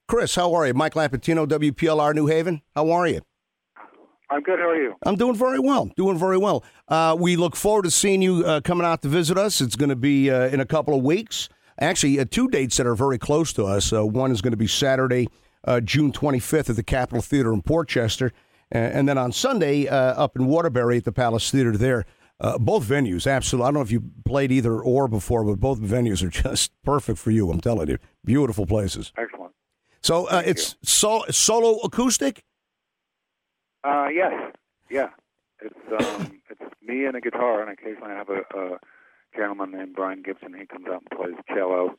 Chris, how are you? Mike Lapatino, WPLR New Haven. How are you? I'm good. How are you? I'm doing very well. We look forward to seeing you coming out to visit us. It's going to be in a couple of weeks. Actually, two dates that are very close to us. One is going to be Saturday, June 25th at the Capitol Theater in Portchester. And then on Sunday up in Waterbury at the Palace Theater there. Both venues, absolutely. I don't know if you played either or before, but both venues are just perfect for you, I'm telling you. Beautiful places. Excellent. So it's solo acoustic? Yes. Yeah. It's me and a guitar, and occasionally I have a gentleman named Brian Gibson. He comes out and plays cello.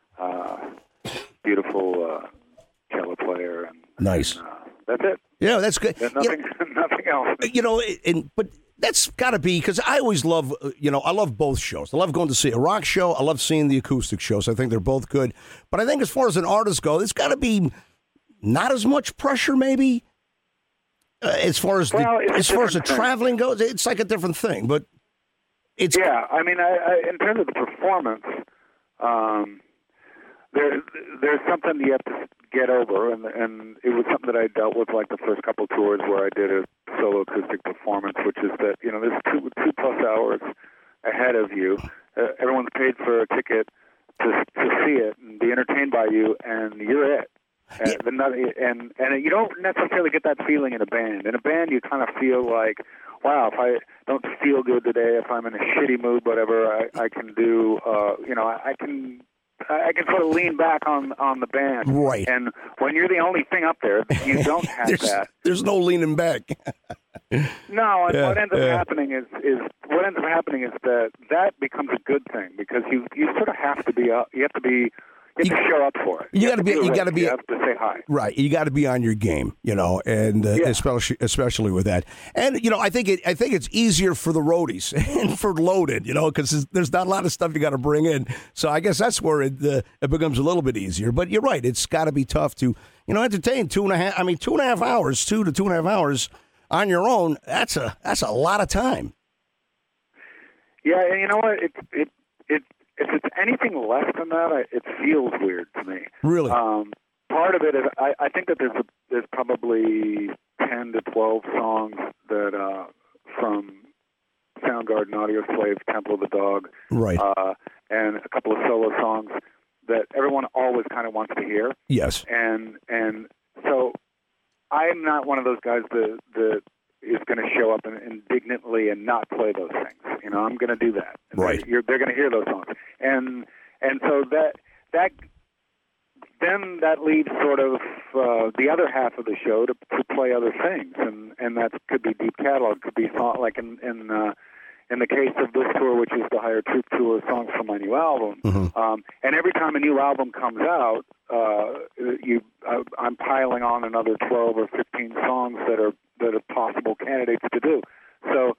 Beautiful cello player. And, nice. And, that's it. Yeah, that's good. Nothing else. But that's got to be, because I always love, I love both shows. I love going to see a rock show. I love seeing the acoustic shows. I think they're both good. But I think as far as an artist goes, it's got to be not as much pressure, maybe. As far as the traveling goes, it's like a different thing. But it's I mean, I in terms of the performance, there's something you have to get over, and it was something that I dealt with like the first couple tours where I did a solo acoustic performance, which is that there's two plus hours ahead of you. Everyone's paid for a ticket to see it and be entertained by you, and you're it. And you don't necessarily get that feeling in a band. In a band, you kind of feel like, wow, if I don't feel good today, if I'm in a shitty mood, whatever, I can do, I can sort of lean back on the band. Right. And when you're the only thing up there, you don't have that. There's no leaning back. No, and what ends up happening is that becomes a good thing, because you sort of have to be up. You have to show up for it. You have to say hi. Right. You got to be on your game, and especially with that. And I think it's easier for the roadies and for Loaded, because there's not a lot of stuff you got to bring in. So I guess that's where it becomes a little bit easier. But you're right. It's got to be tough to entertain 2.5 hours, 2 to 2.5 hours on your own. That's a lot of time. Yeah, and you know what? If it's anything less than that, it feels weird to me. Really? Part of it is I think that there's probably 10 to 12 songs that from Soundgarden, Audioslave, Temple of the Dog, right, and a couple of solo songs that everyone always kind of wants to hear. Yes. And so I'm not one of those guys that is going to show up indignantly and not play those things. I'm going to do that. Right. They're going to hear those songs. And so then that leaves sort of the other half of the show to play other things, and that could be deep catalog, could be like in the case of this tour, which is the Higher Truth Tour, songs from my new album. Mm-hmm. And every time a new album comes out, I'm piling on another 12 or 15 songs that are possible candidates to do. So,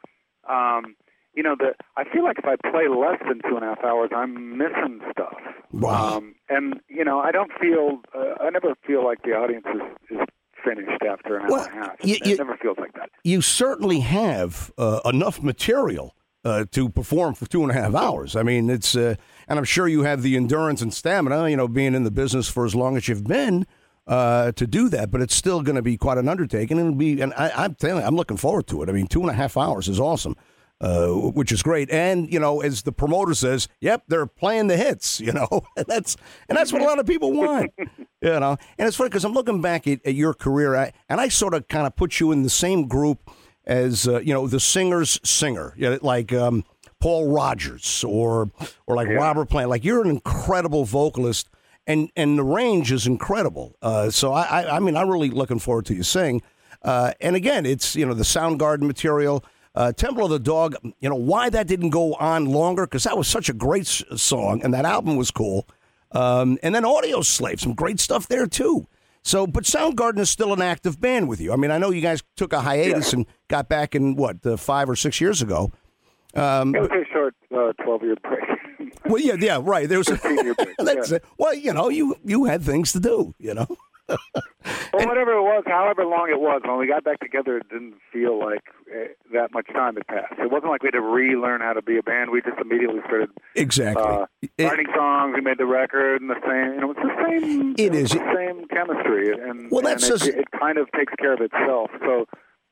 I feel like if I play less than 2.5 hours, I'm missing stuff. Wow. And I never feel like the audience is finished after an hour and a half. It never feels like that. You certainly have enough material to perform for 2.5 hours. I mean, it's, and I'm sure you have the endurance and stamina, being in the business for as long as you've been, to do that, but it's still going to be quite an undertaking. And I'm telling you, I'm looking forward to it. I mean, 2.5 hours is awesome, which is great. And, as the promoter says, yep, they're playing the hits, and that's what a lot of people want, And it's funny because I'm looking back at your career, and I sort of kind of put you in the same group as, the singer's singer, like Paul Rodgers or like Robert Plant. Like, you're an incredible vocalist. And the range is incredible. So I'm really looking forward to you sing. And again, it's, the Soundgarden material, Temple of the Dog, why that didn't go on longer, because that was such a great song, and that album was cool. And then Audioslave, some great stuff there too. So, but Soundgarden is still an active band with you. I mean, I know you guys took a hiatus and got back in, 5 or 6 years ago. It was a short 12-year break. Well, yeah, right. There was that's it. Well, you had things to do, Well, whatever it was, however long it was, when we got back together, it didn't feel like that much time had passed. It wasn't like we had to relearn how to be a band. We just immediately started writing songs. We made the record, and the same. It's the same. It's the same chemistry, and it kind of takes care of itself. So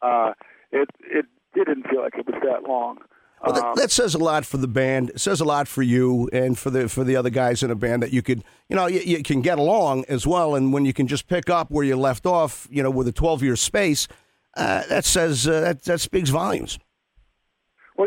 it didn't feel like it was that long. Well, that says a lot for the band. It says a lot for you and for the other guys in a band that you could, you can get along as well. And when you can just pick up where you left off, with a 12-year space, that says that speaks volumes. Well,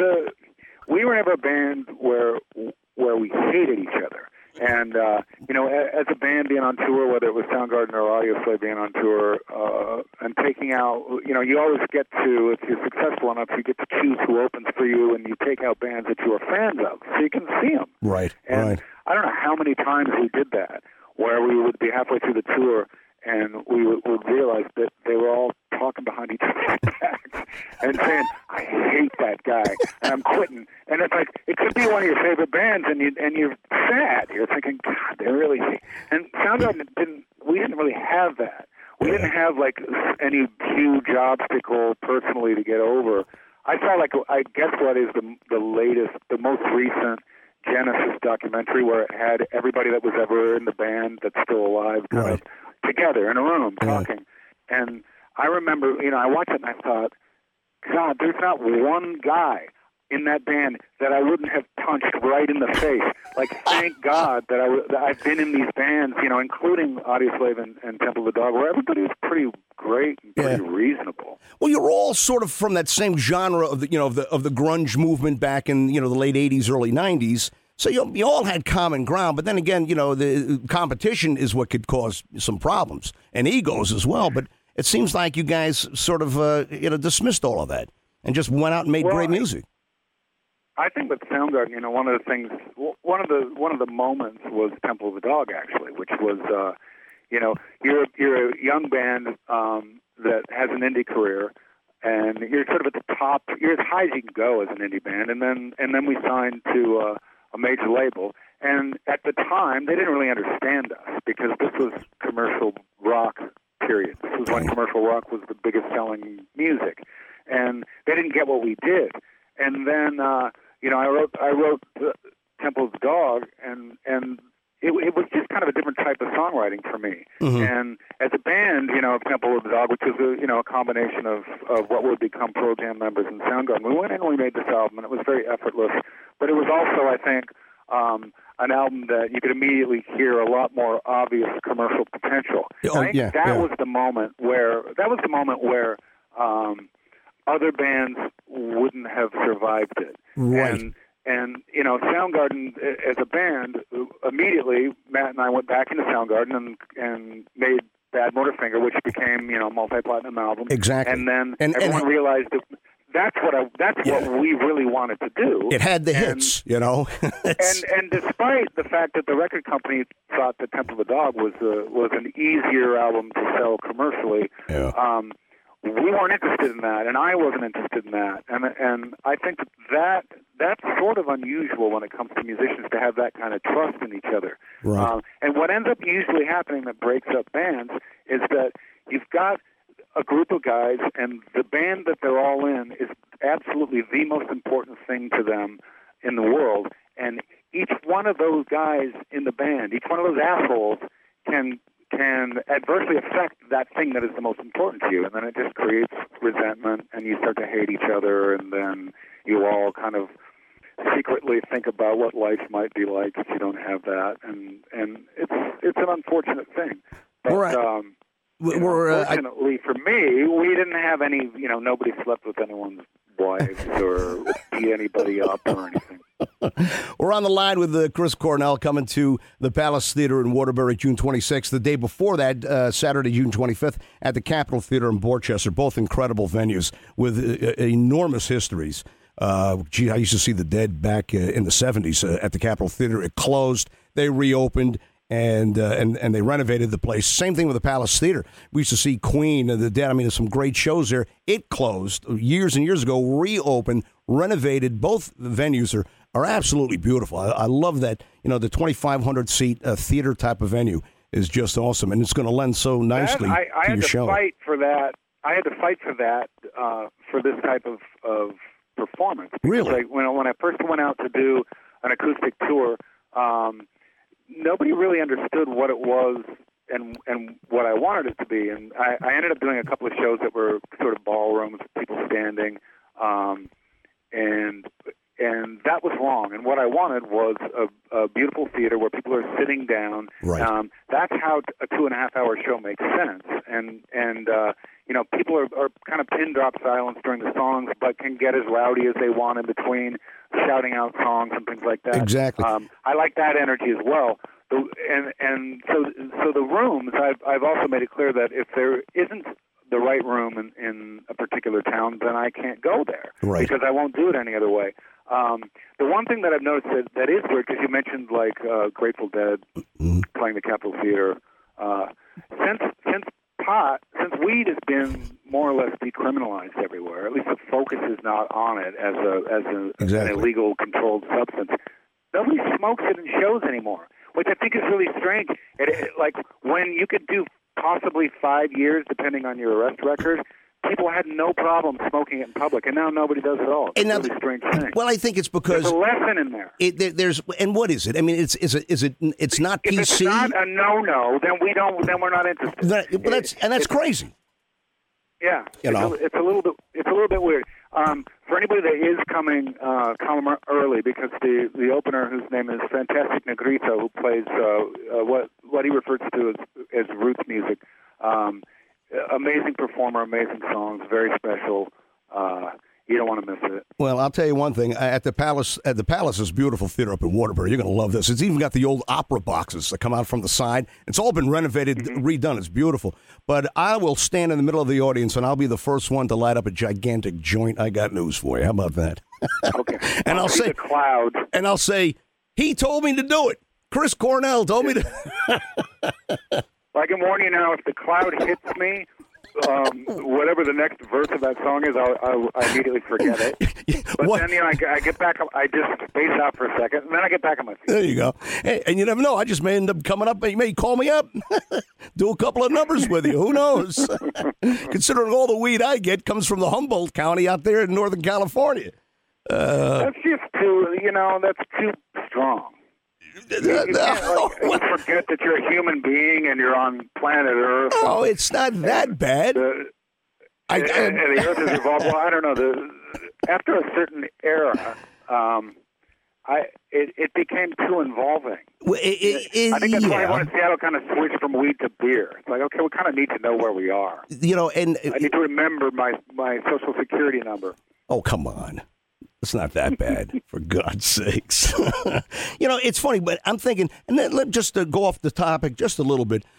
we were never a band where we hated each other. And, as a band being on tour, whether it was Soundgarden or Audioslave being on tour, and taking out, you always get to, if you're successful enough, you get to choose who opens for you, and you take out bands that you are fans of, so you can see them. Right, and right. I don't know how many times we did that, where we would be halfway through the tour, and we would realize that they were all talking behind each other's backs and saying, "I hate that guy, and I'm quitting." And it's like, it could be one of your favorite bands, and you're sad. You're thinking, God, they really hate. And Soundgarden we didn't really have that. We didn't have like any huge obstacle personally to get over. I felt like, I guess what is the most recent Genesis documentary, where it had everybody that was ever in the band that's still alive kind of together in a room talking. And I remember, I watched it and I thought, God, there's not one guy in that band that I wouldn't have punched right in the face. Like, thank God that I've been in these bands, including Audioslave and Temple of the Dog, where everybody was pretty great and pretty reasonable. Well, you're all sort of from that same genre of the of the grunge movement back in the late '80s, early '90s. So you all had common ground, but then again, the competition is what could cause some problems and egos as well. But it seems like you guys sort of dismissed all of that and just went out and made great music. I think with Soundgarden, one of the moments was Temple of the Dog, actually, which was you're a young band that has an indie career, and you're sort of at the top. You're as high as you can go as an indie band, and then we signed to a major label. And at the time, they didn't really understand us because this was commercial rock period. This was when commercial rock was the biggest selling music, and they didn't get what we did. And then I wrote Temple of the Dog, and it was just kind of a different type of songwriting for me. Mm-hmm. And as a band, Temple of the Dog, which is a combination of what would become Pearl Jam members and Soundgarden, we went in and we made this album, and it was very effortless. But it was also, I think, an album that you could immediately hear a lot more obvious commercial potential. That was the moment where other bands wouldn't have survived it. Right. And Soundgarden as a band, immediately Matt and I went back into Soundgarden and made Bad Motorfinger, which became a multi-platinum album. Exactly. And then everyone realized that that's what we really wanted to do. It had the hits, and despite the fact that the record company thought that Temple of the Dog was an easier album to sell commercially, we weren't interested in that, and I wasn't interested in that. And I think that's sort of unusual when it comes to musicians to have that kind of trust in each other. Right. And what ends up usually happening that breaks up bands is that you've got a group of guys, and the band that they're all in is absolutely the most important thing to them in the world. And each one of those guys in the band, each one of those assholes can adversely affect that thing that is the most important to you. And then it just creates resentment, and you start to hate each other, and then you all kind of secretly think about what life might be like if you don't have that. And it's an unfortunate thing. But, fortunately for me, we didn't have any, nobody slept with anyone's wives or beat anybody up or anything. We're on the line with Chris Cornell, coming to the Palace Theater in Waterbury June 26th. The day before that, Saturday, June 25th, at the Capitol Theater in Borchester. Both incredible venues with enormous histories. I used to see the Dead back in the 70s at the Capitol Theater. It closed. They reopened. And they renovated the place. Same thing with the Palace Theater. We used to see Queen and the Dead. I mean, there's some great shows there. It closed years and years ago, reopened, renovated. Both venues are absolutely beautiful. I love that. The 2,500-seat theater type of venue is just awesome, and it's going to lend so nicely I to your show. I had to fight for that I had to fight for that for this type of performance. Really? Like, when I first went out to do an acoustic tour, nobody really understood what it was and what I wanted it to be. And I ended up doing a couple of shows that were sort of ballrooms, people standing, and that was wrong. And what I wanted was a beautiful theater where people are sitting down. Right. That's how a 2.5-hour show makes sense. And people are kind of pin drop silence during the songs, but can get as rowdy as they want in between, shouting out songs and things like that. Exactly. I like that energy as well. And so the rooms, I've also made it clear that if there isn't the right room in a particular town, then I can't go there. Right. Because I won't do it any other way. The one thing that I've noticed that is weird, because you mentioned like Grateful Dead playing the Capitol Theater, since weed has been more or less decriminalized everywhere, at least the focus is not on it as an illegal controlled substance. Nobody smokes it in shows anymore, which I think is really strange. Like when you could do possibly 5 years, depending on your arrest record, people had no problem smoking it in public, and now nobody does at all. It's a really strange thing. Well, I think it's because there's a lesson in there. And what is it? I mean, it's not PC. If it's not a no, then we're not interested. That's crazy. Yeah, it's a little bit weird. For anybody that is coming early, because the opener, whose name is Fantastic Negrito, who plays what he refers to as roots music, amazing performer, amazing songs, very special. You don't want to miss it. Well, I'll tell you one thing. At the Palace is beautiful theater up in Waterbury. You're going to love this. It's even got the old opera boxes that come out from the side. It's all been renovated, redone. It's beautiful. But I will stand in the middle of the audience, and I'll be the first one to light up a gigantic joint. I got news for you. How about that? Okay. And I'll say, the cloud. And I'll say, he told me to do it. Chris Cornell told me to. I can warn you now, if the cloud hits me, whatever the next verse of that song is, I immediately forget it. But then, I get back up. I just space out for a second, and then I get back on my feet. There you go. Hey, and you never know. I just may end up coming up. You may call me up, do a couple of numbers with you. Who knows? Considering all the weed I get comes from the Humboldt County out there in Northern California. That's just too, that's too strong. You forget that you're a human being and you're on planet Earth. Oh, it's not that bad. And the Earth is evolved. Well, I don't know. After a certain era, it became too involving. I think that's why everyone in Seattle kind of switched from weed to beer. It's like, okay, we kind of need to know where we are. And I need to remember my Social Security number. Oh, come on. It's not that bad, for God's sakes. It's funny, but I'm thinking, and then just to go off the topic just a little bit,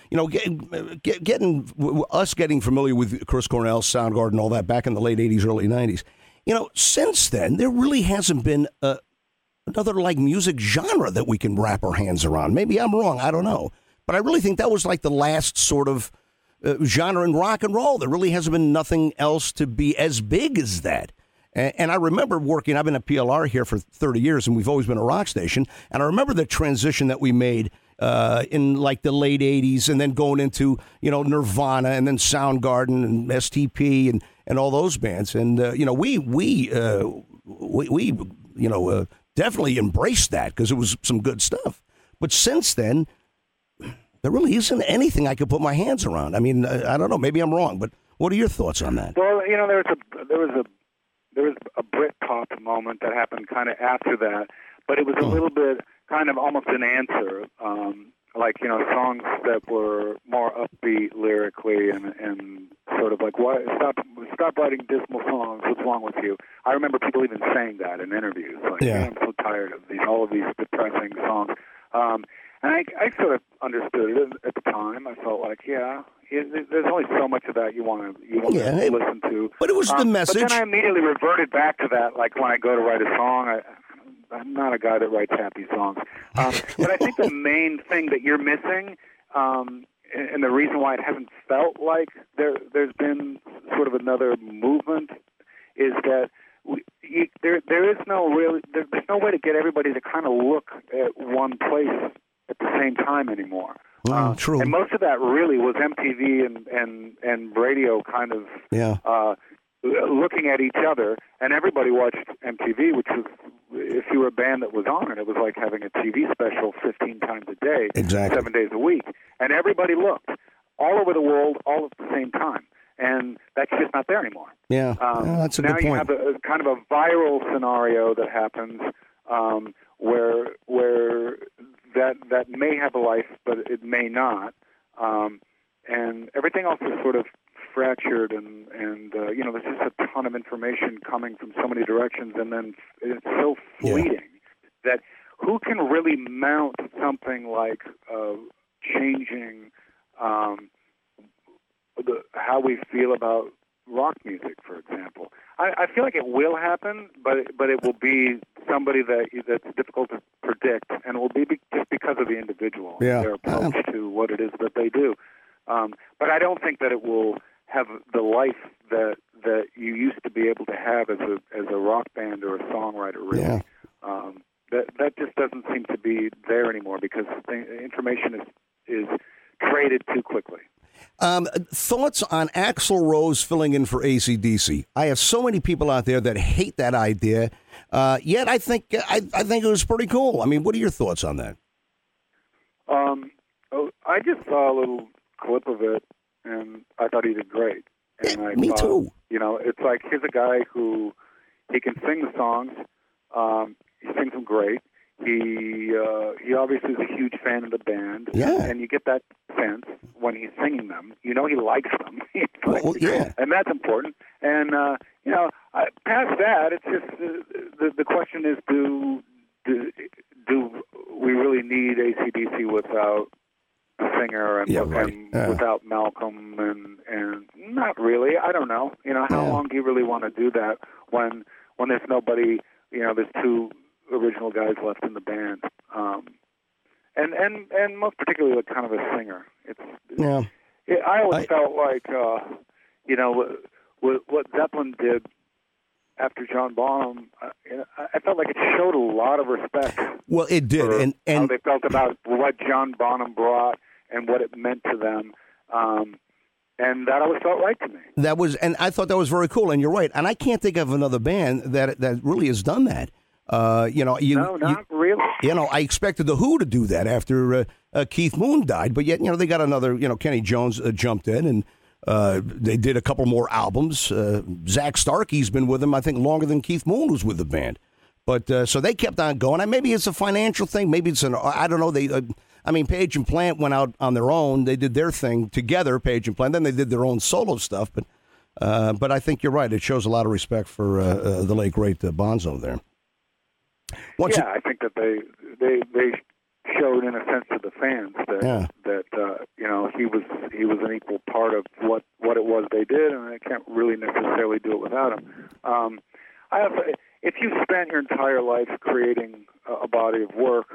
getting familiar with Chris Cornell, Soundgarden, all that back in the late 80s, early 90s. Since then, there really hasn't been another music genre that we can wrap our hands around. Maybe I'm wrong, I don't know. But I really think that was like the last sort of genre in rock and roll. There really hasn't been nothing else to be as big as that. And I remember working, I've been at PLR here for 30 years, and we've always been a rock station. And I remember the transition that we made in the late 80s and then going into, Nirvana and then Soundgarden and STP and all those bands. And, we definitely embraced that because it was some good stuff. But since then, there really isn't anything I could put my hands around. I mean, I don't know. Maybe I'm wrong, but what are your thoughts on that? Well, there was a Britpop moment that happened kind of after that, but it was a little bit kind of almost an answer, songs that were more upbeat lyrically and sort of like, "Why stop writing dismal songs? What's wrong with you?" I remember people even saying that in interviews, like, "I'm so tired of all of these depressing songs." And I sort of understood it at the time. I felt like, there's only so much of that you want to listen to. But it was the message. But then I immediately reverted back to that, like when I go to write a song, I'm not a guy that writes happy songs. But I think the main thing that you're missing, and the reason why it hasn't felt like there's been sort of another movement, is that there's no way to get everybody to kind of look at one place at the same time anymore. True. And most of that really was MTV and radio kind of looking at each other, and everybody watched MTV, which was, if you were a band that was on it was like having a TV special 15 times a day, exactly. 7 days a week, and everybody looked all over the world all at the same time, and that's just not there anymore. Yeah, that's a good point. Now you have a kind of a viral scenario that happens where that may have a life, but it may not, and everything else is sort of fractured, and there's just a ton of information coming from so many directions, and then it's so fleeting that who can really mount something like changing how we feel about rock music, for example. I feel like it will happen, but it will be somebody that's difficult to predict, and it will be just because of the individual, their approach to what it is that they do. But I don't think that it will have the life that you used to be able to have as a rock band or a songwriter, really. Yeah. That just doesn't seem to be there anymore because the information is traded too quickly. Thoughts on Axl Rose filling in for AC/DC? I have so many people out there that hate that idea, yet I think it was pretty cool. I mean, what are your thoughts on that? I just saw a little clip of it, and I thought he did great. And Me too. It's like here's a guy who he can sing the songs. He sings them great. He obviously is a huge fan of the band, and you get that sense when he's singing them. He likes them, and that's important. And past that, it's just the question is, do we really need AC/DC without the singer and without Malcolm? And not really. I don't know. How long do you really want to do that when there's nobody? There's two original guys left in the band, and most particularly like kind of a singer. I always felt like what Zeppelin did after John Bonham. I felt like it showed a lot of respect. Well, it did, and how they felt about what John Bonham brought and what it meant to them. And that always felt right to me. And I thought that was very cool. And you're right. And I can't think of another band that really has done that. No, not really. I expected the Who to do that after Keith Moon died, but yet they got another. Kenny Jones jumped in, and they did a couple more albums. Zach Starkey's been with them, I think, longer than Keith Moon was with the band. But so they kept on going. And maybe it's a financial thing. Maybe it's I don't know. Page and Plant went out on their own. They did their thing together, Page and Plant. Then they did their own solo stuff. But I think you're right. It shows a lot of respect for the late great Bonzo there. I think that they showed in a sense to the fans that he was an equal part of what it was they did, and I can't really necessarily do it without him. If you spent your entire life creating a body of work,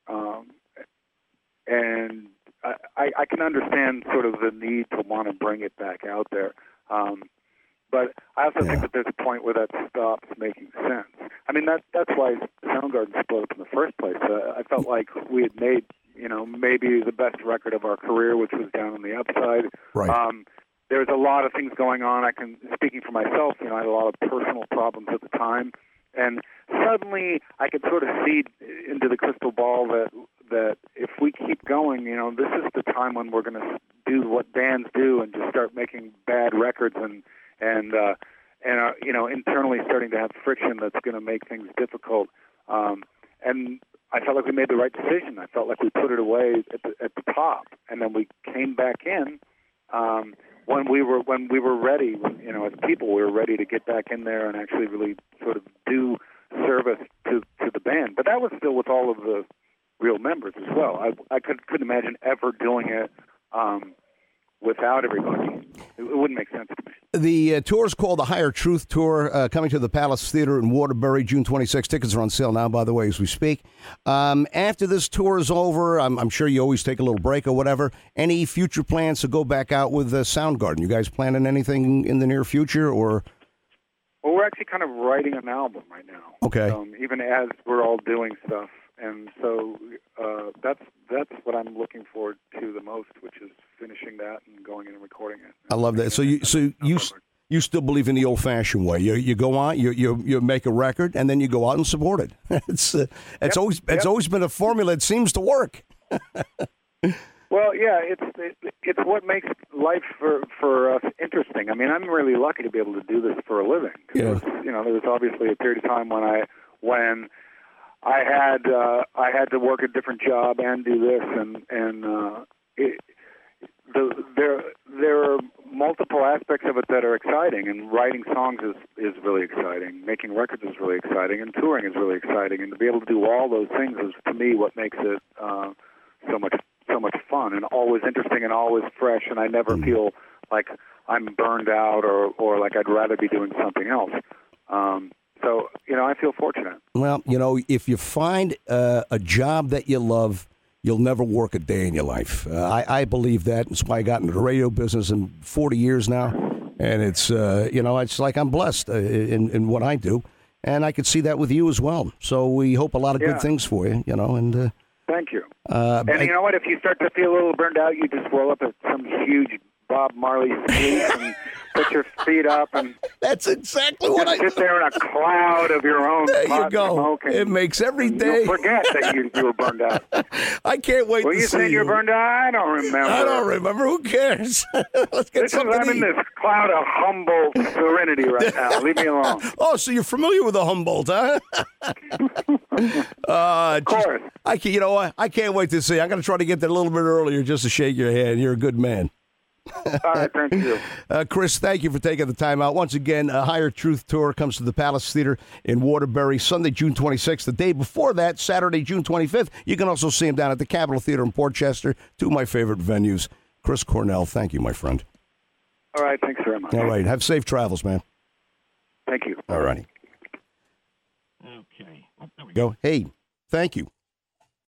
and I can understand sort of the need to want to bring it back out there. But I also think that there's a point where that stops making sense. I mean, that's why Soundgarden split up in the first place. I felt like we had made, maybe the best record of our career, which was Down on the Upside. Right. There was a lot of things going on. Speaking for myself, I had a lot of personal problems at the time. And suddenly I could sort of see into the crystal ball that if we keep going, this is the time when we're going to do what bands do and just start making bad records and internally starting to have friction that's going to make things difficult. And I felt like we made the right decision. I felt like we put it away at the top, and then we came back in when we were ready. As people, we were ready to get back in there and actually really sort of do service to the band. But that was still with all of the real members as well. I couldn't imagine ever doing it without everybody. It wouldn't make sense to me. The tour is called the Higher Truth Tour, coming to the Palace Theater in Waterbury, June 26. Tickets are on sale now, by the way, as we speak. After this tour is over, I'm sure you always take a little break or whatever. Any future plans to go back out with Soundgarden? You guys planning anything in the near future, or? Well, we're actually kind of writing an album right now. Okay. Even as we're all doing stuff. and so that's what I'm looking forward to the most, which is finishing that and going in and recording it. I love that. So you still believe in the old-fashioned way. You go out, you make a record, and then you go out and support it. It's always been a formula that seems to work. Well, yeah, it's what makes life for us interesting. I mean, I'm really lucky to be able to do this for a living. Yeah. You know, there was obviously a period of time when I had to work a different job and do this, there are multiple aspects of it that are exciting, and writing songs is really exciting. Making records is really exciting, and touring is really exciting. And to be able to do all those things is, to me, what makes it so much fun and always interesting and always fresh. And I never feel like I'm burned out or like I'd rather be doing something else. So, you know, I feel fortunate. Well, you know, if you find a job that you love, you'll never work a day in your life. I believe that. That's why I got into the radio business in 40 years now. And it's, you know, it's like I'm blessed in what I do. And I could see that with you as well. So we hope a lot of good things for you, you know. And thank you. And you know what? If you start to feel a little burned out, you just roll up at some huge Bob Marley suite and put your feet up and that's exactly what I sit there in a cloud of your own. There you go. It makes every day. You'll forget that you were burned out. I can't wait to see you. You said you're burned out? I don't remember. I don't remember. Who cares? Let's get something to eat. I'm in this cloud of Humboldt serenity right now. Leave me alone. Oh, so you're familiar with the Humboldt, huh? Of course. You know what? I can't wait to see. I'm going to try to get there a little bit earlier just to shake your hand. You're a good man. All right, thank you. Chris, thank you for taking the time out. Once again, Higher Truth Tour comes to the Palace Theater in Waterbury Sunday, June 26th. The day before that, Saturday, June 25th, you can also see him down at the Capitol Theater in Port Chester, two of my favorite venues. Chris Cornell, thank you, my friend. All right, thanks very much. All right, have safe travels, man. Thank you. All righty. Okay. There we go. Hey, thank you.